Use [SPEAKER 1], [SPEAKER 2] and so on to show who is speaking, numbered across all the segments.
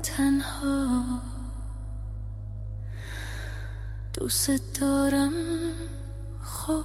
[SPEAKER 1] تنها دوست دارم خب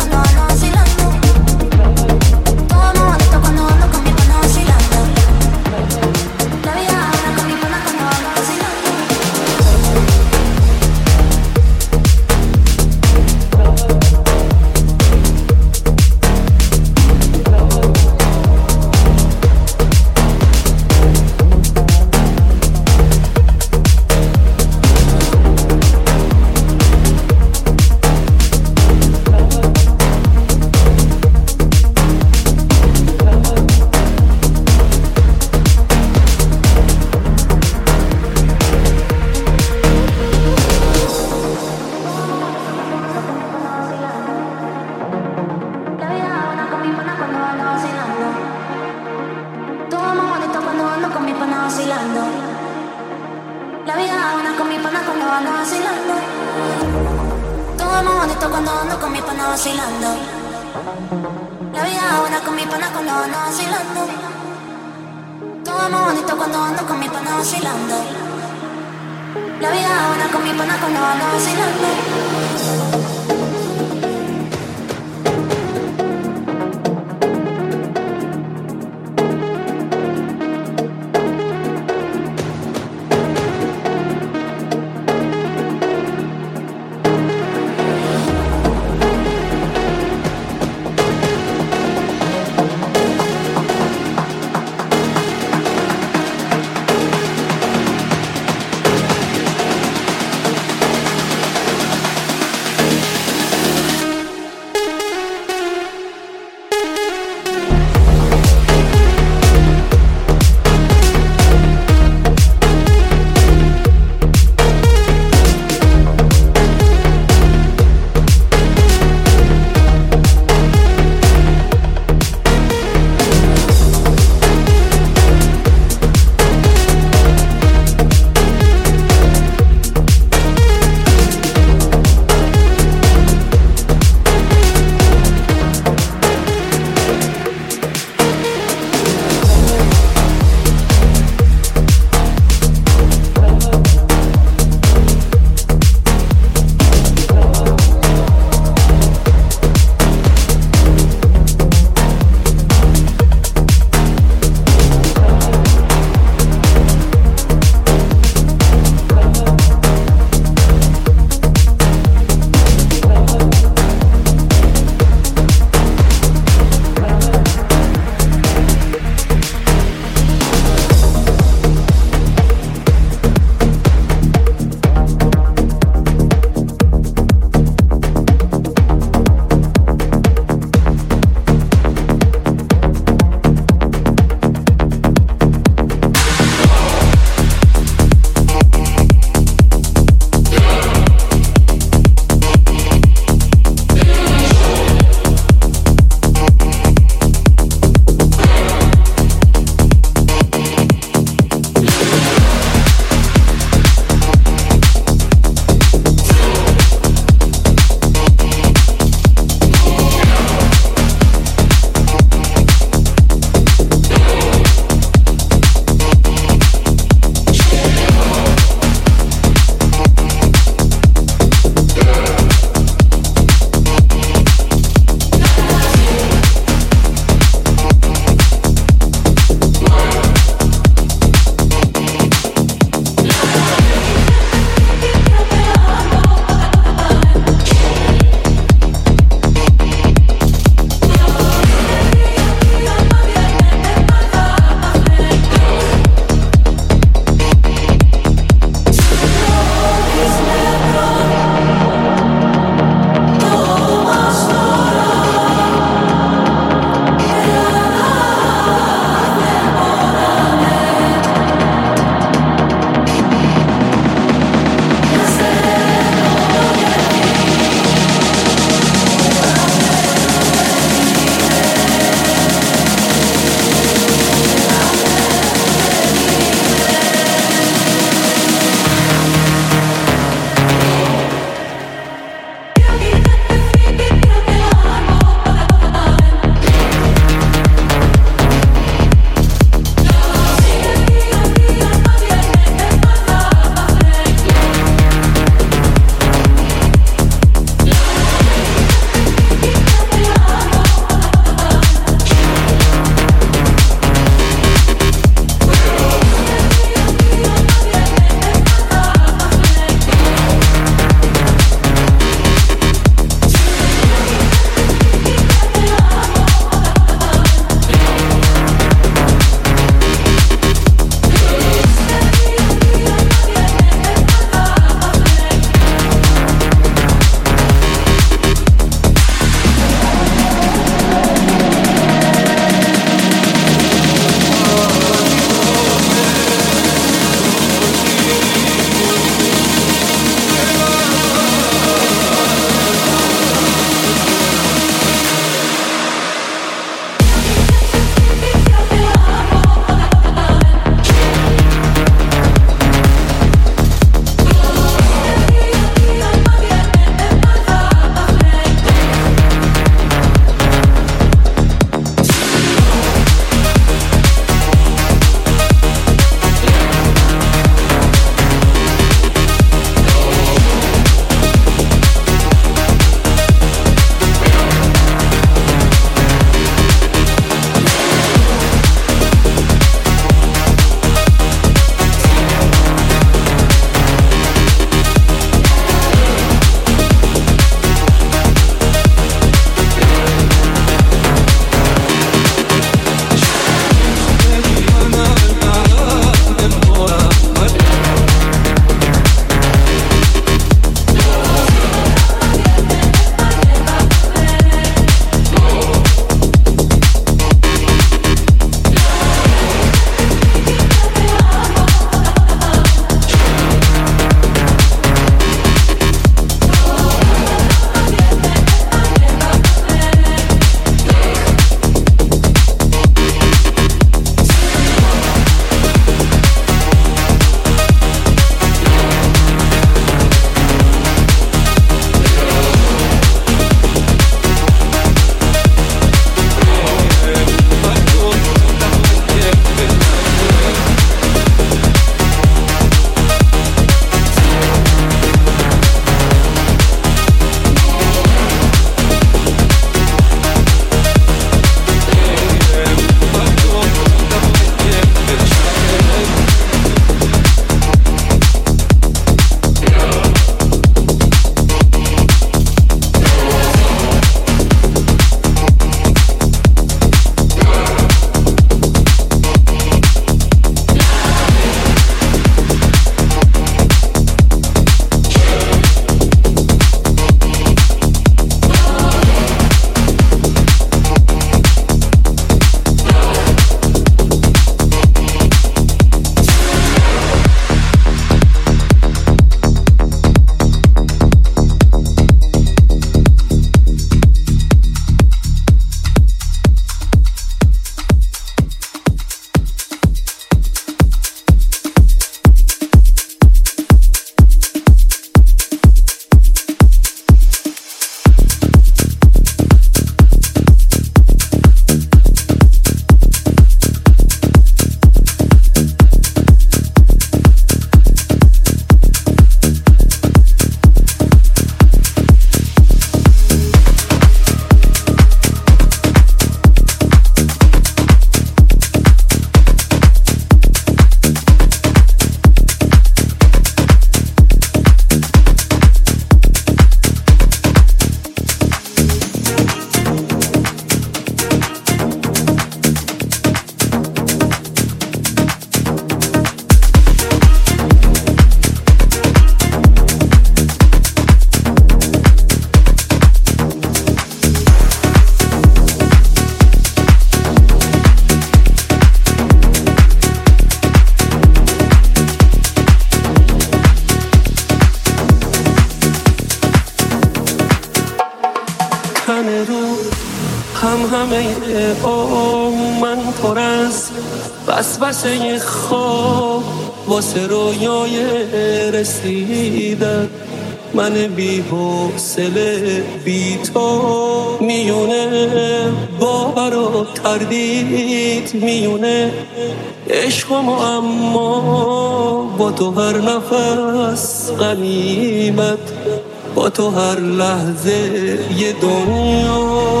[SPEAKER 2] پر از وسوسه خواب واسه رویای رسیدن. من بی حوصله بی تو میونه باور و تردید، میونه عشق و اما با تو هر نفس غنیمت، با تو هر لحظه یه دنیا،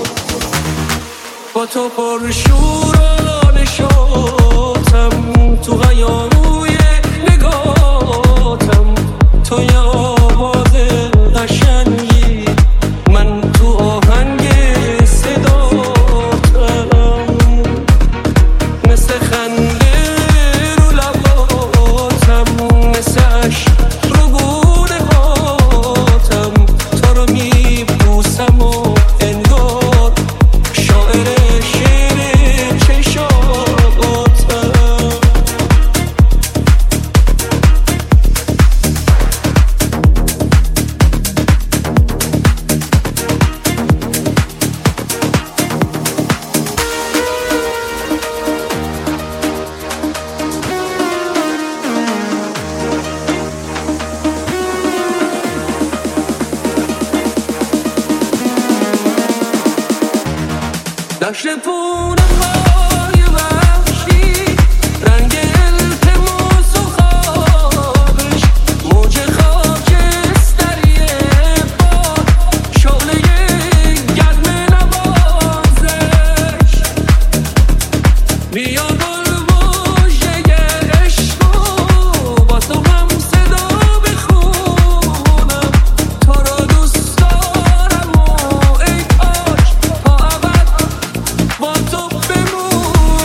[SPEAKER 2] با تو پرشور و نشاتم، تو غیاروی نگاتم، تو یه آواز قشنگی، من تو آهنگ صداتم، مثل خنده رو لباتم، مثل عشق رو گونه هاتم، تو رو میبوسم و انگار شاعر شعر چشاتم. دشت پونه‌های وحشی، رنگ التماس و خوابش، موج خاکستری باد، شعله گرم نوازش، بیا گلبوشۀ عشق و با تو هم صدا بخونم، تو رو دوست دارم و ای کاش تا ابد با تو بمونم.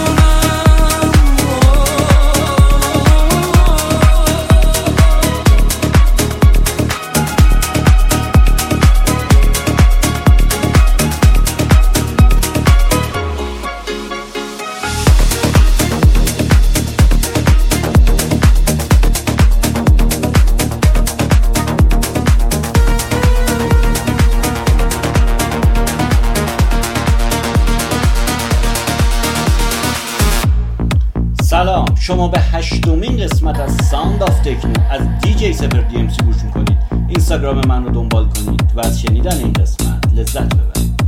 [SPEAKER 3] سلام، شما به 8مین قسمت از ساوند آف تکنو از دیجی سپر دی ام سی گوش میکنید. اینستاگرام من رو دنبال کنید و از شنیدن این قسمت لذت ببرید.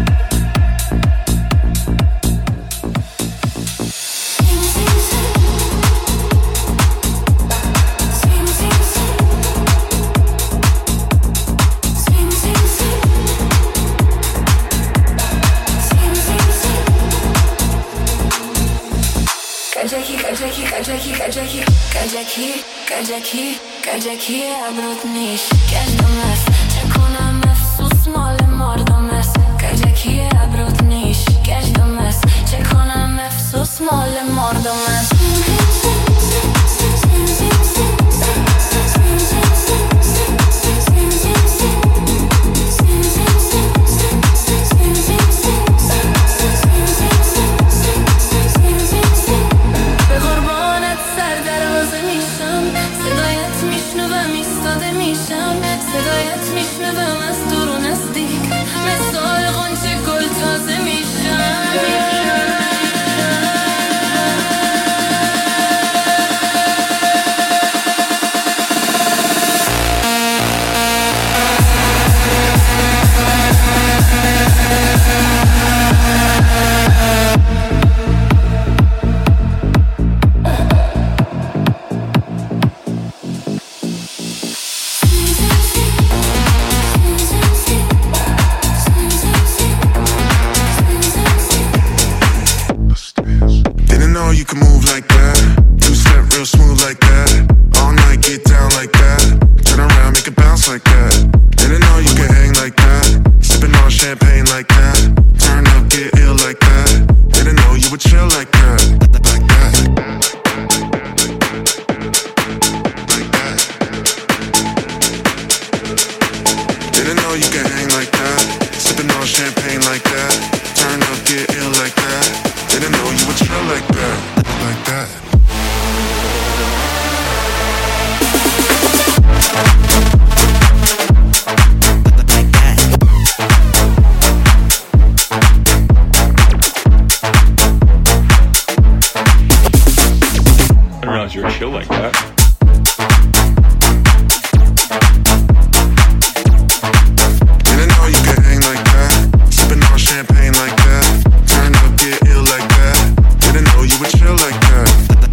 [SPEAKER 1] کجکی ابرود نیش گندم است، چکنم افسوس مال مردم است. کجکی ابرود نیش گندم است، چکنم افسوس مال مردم است. به قربانت سر دروازه میشم، صدایت میشنوم ایستاده میشم، صدایت میشنوم از دور و نزدیک، مثال غنچه گل تازه میشم.
[SPEAKER 4] chill like that.
[SPEAKER 5] Didn't know you could hang like that. Sipping on champagne like that. Turn up, get ill like that. Didn't know you would chill like that.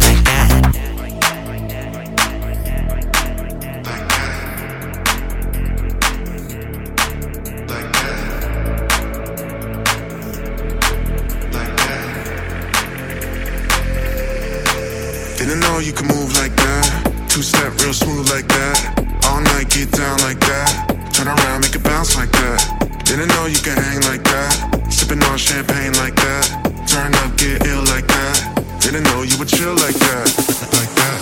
[SPEAKER 5] Didn't know you could move like that. Two-step real smooth like that. All night get down like that. Turn around, make it bounce like that. Didn't know you could hang like that. Sipping on champagne like that. Turn up, get ill like that. Didn't know you would chill like that. Like that.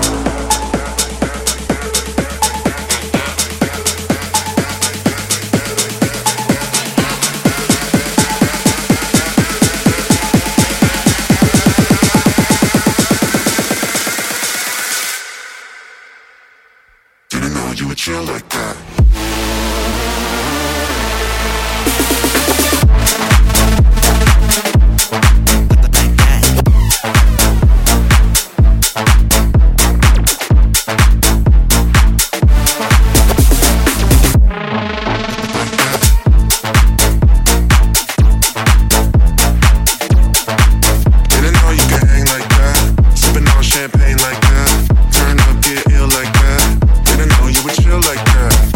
[SPEAKER 5] Didn't know you would chill like that. Didn't know you could hang like that. Sipping on champagne like that. Turn up, get ill like that. Didn't know you would chill like that.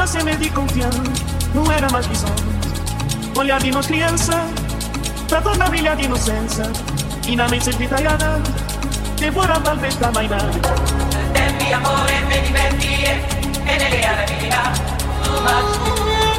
[SPEAKER 4] assieme di confianza, non era mai bisogno. Voglia di non crianza, per tornare via di innocenza, in amici di italiana, che buona palpetta mai nata.
[SPEAKER 2] Tempi amore, me divertire, e nelle abilità, too much.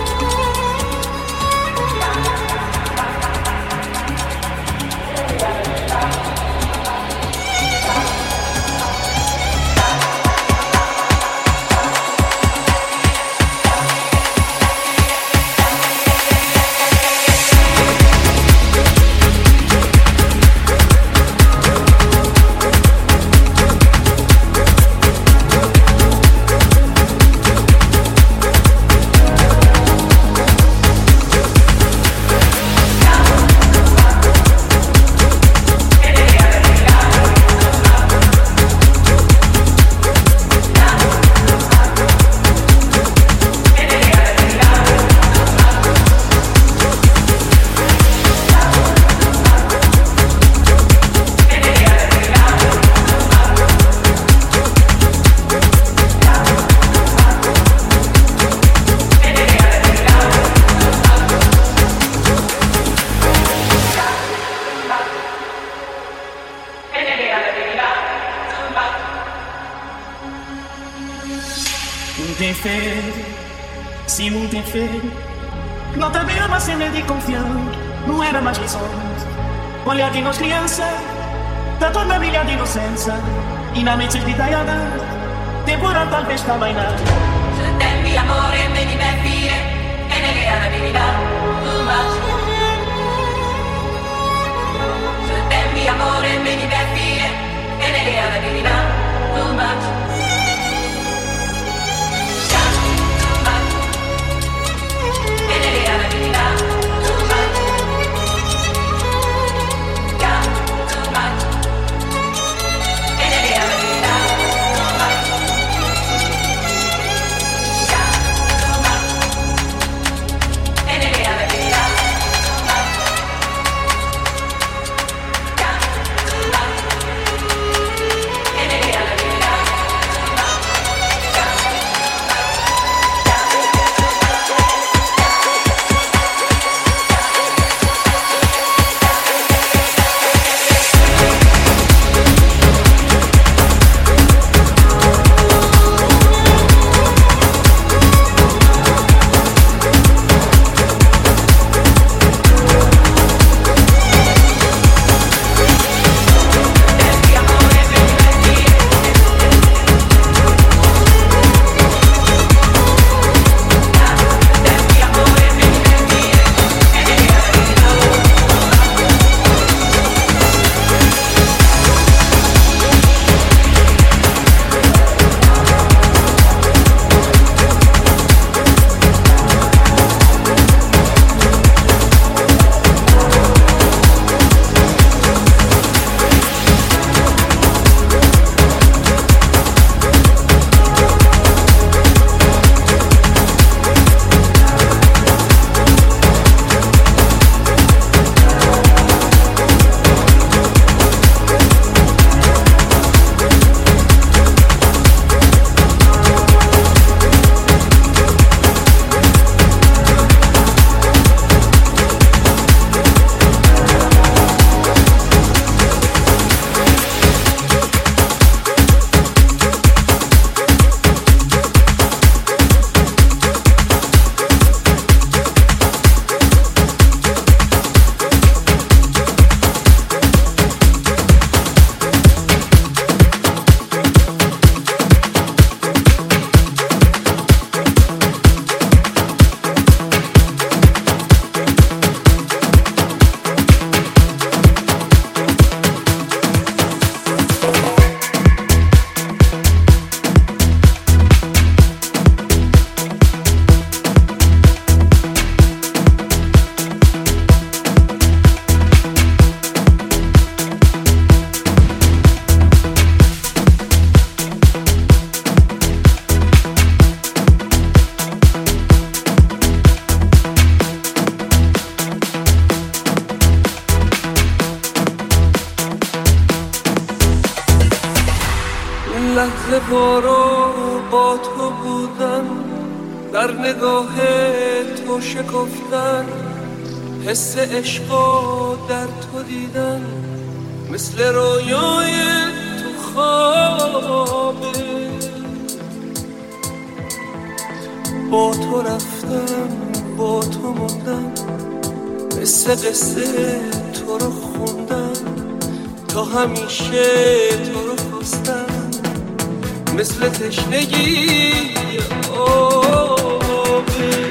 [SPEAKER 4] Sì, molto in fede, non t'aveva assieme di confianza, non era mai bisogno. Voglia di non crianza, per tornare via di innocenza, in amici di italiana, che buona palpetta mai nata.
[SPEAKER 2] Se tempi amore, me divertire, e nelle abilità, too much. Se tempi amore, me divertire, e nelle abilità, too much.
[SPEAKER 6] لحظه پا رو با تو بودن
[SPEAKER 2] در نگاه تو شکفتن، حس عشقا در تو دیدن، مثل رویای تو خوابه. با تو رفتم با تو موندم، مثل قصه تو رو خوندم، تا همیشه تو رو خواستم، مثل تشنگی آبه.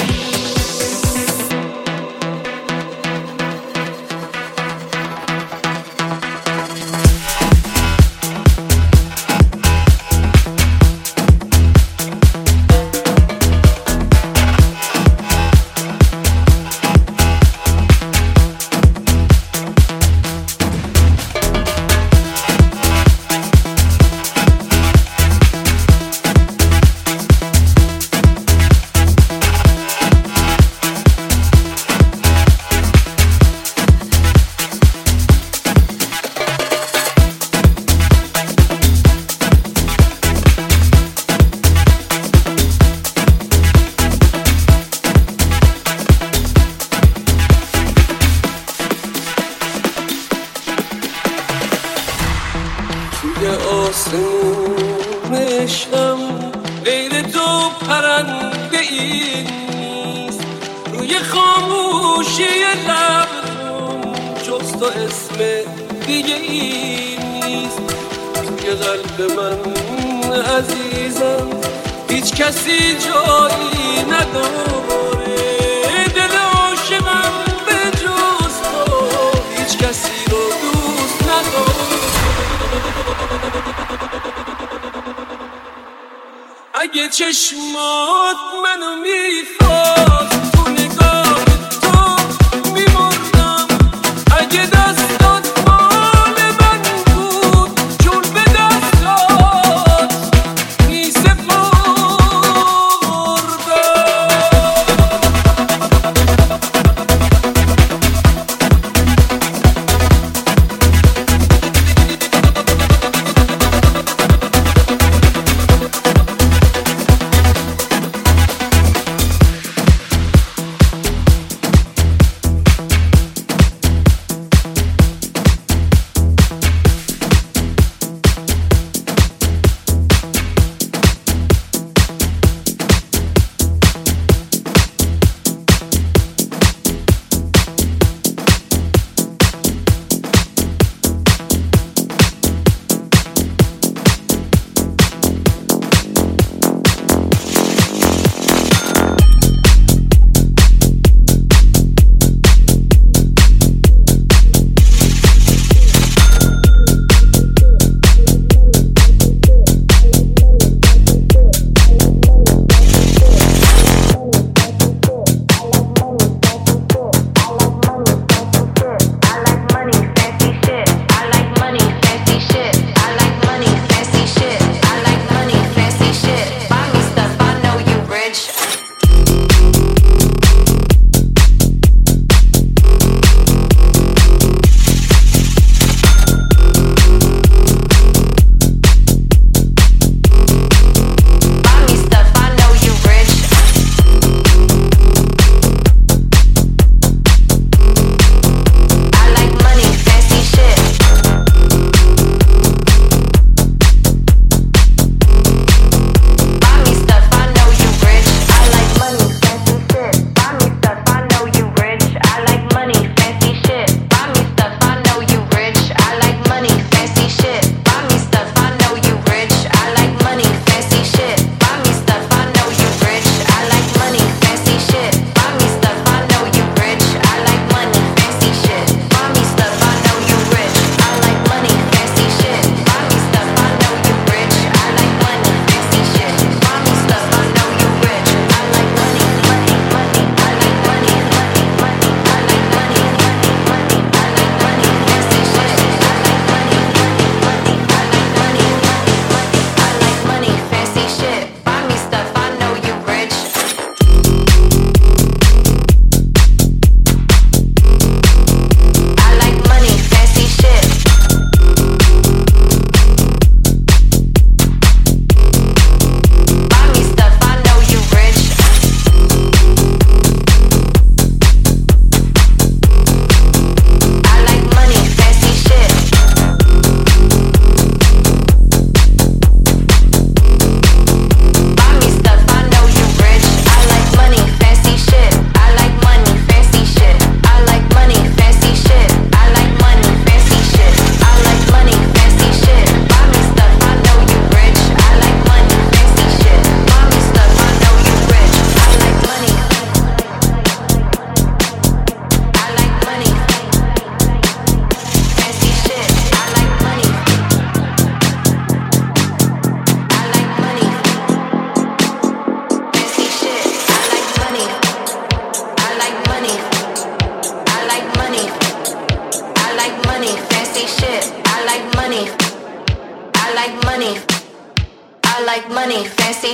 [SPEAKER 2] آسمونشم غیر تو پرنده ای نیست، روی خاموشی لبتون جز تو اسم دیگه ای نیست. توی قلب من عزیزم هیچ کسی جایی نداره، دل عاشقم به جز تو هیچ کسی رو دوست نداره. اگه چشمات منو میخواست تو نگاه تو میمردم، اگه دستات مال من بود جون به دستات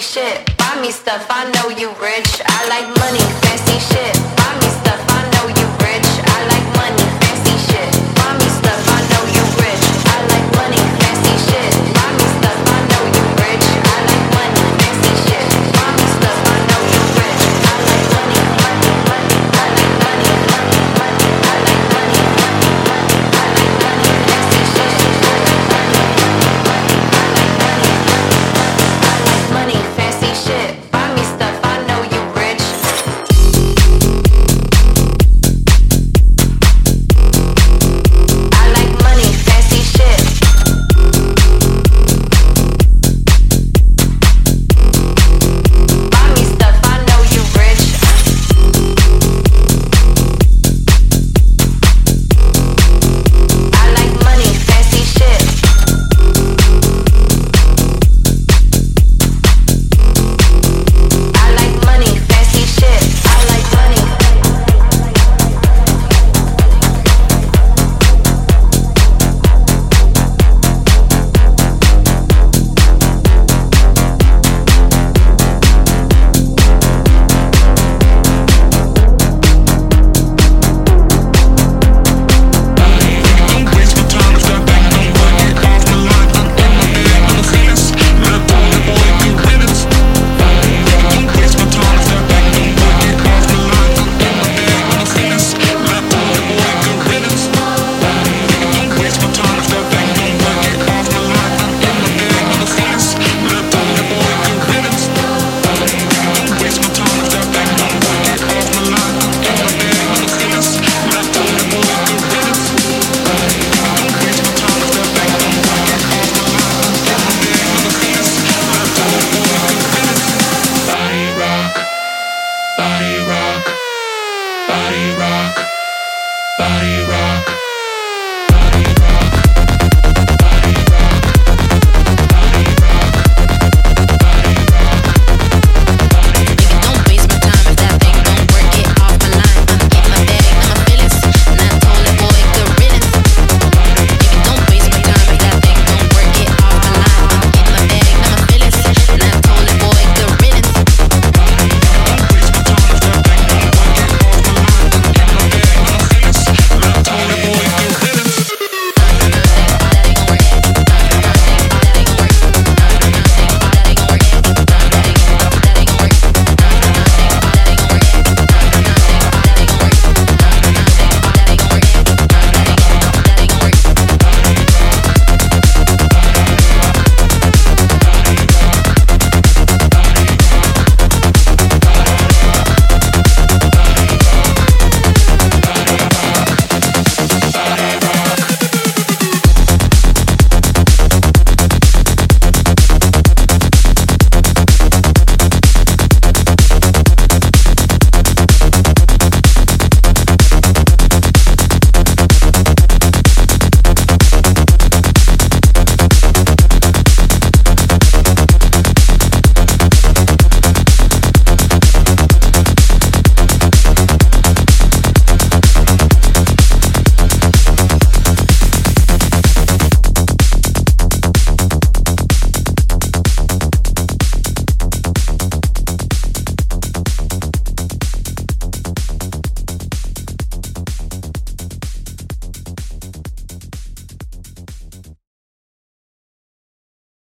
[SPEAKER 1] shit. Buy me stuff, I know you rich. I like money, fancy shit. Buy me stuff, I know you rich. I like money, fancy shit. Buy me stuff, I know you rich. I like money, fancy shit. Buy me stuff, I know you rich. I like money, fancy shit. Buy me stuff, I know you rich. I like money, money, money. I like money, money, money. I like money, money, money. I like money, fancy shit. I like money, money, money. I like money, money, money. I like money, fancy shit. Buy me stuff, I know you rich. I like money, fancy shit. Buy me stuff, I know you rich. I like money, fancy shit. I like money, fancy shit. I like money.
[SPEAKER 2] Body rock, body rock.